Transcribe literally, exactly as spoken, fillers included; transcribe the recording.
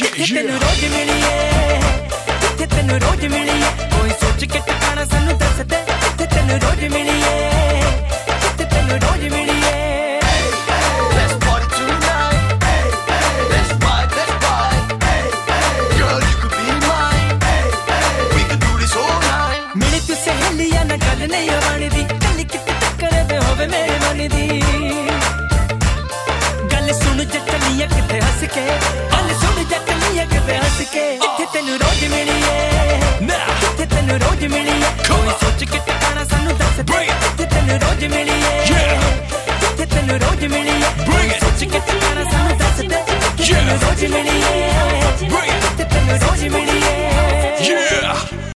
तेनू रोज मिलिए, किथे तेनू रोज मिलिए, कोई सोच के ठिकाना सानू दस दे, किथे तेनू रोज मिलिए, किथे तेनू रोज मिलिए। Let's party tonight, let's ride, let's ride, girl you could be mine, we could do this all night। मिली तू सहेलिया ना गल नहीं बनी दी, कल किते टक्कर दे होवे मेरे मन दी, गल सुन जटलिया किते हंस के, गल सुन जटलिया किते हंस के, किथे तेनू रोज मिलिए, किथे तेनू रोज मिलिए, कोई सोच के ठिकाना सानू दस दे, किथे तेनू रोज मिलिए, किथे तेनू रोज मिलिए।